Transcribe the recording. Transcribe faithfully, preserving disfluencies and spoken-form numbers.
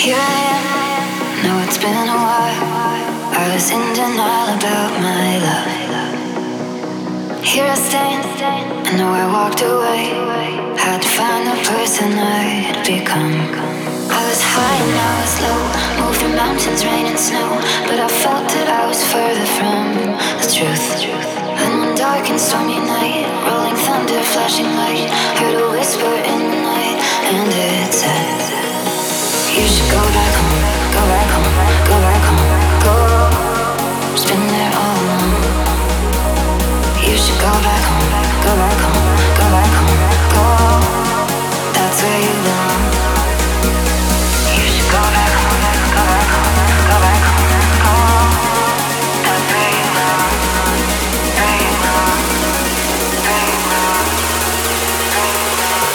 Here I am, know it's been a while. I was in denial about my love. Here I stand, I know I walked away. Had to find the person I'd become. I was high and I was low, moving mountains, rain and snow. But I felt that I was further from the truth. And one dark and stormy night, rolling thunder, flashing light, heard a whisper in the night, and it said, you should go back home, go back home, go back home, go. It's been there all along. You should go back home, go back home, go back home, go. That's where you belong. You should go back home, go back home, go back home, go. That's where you belong, where you belong, where you belong, where you belong.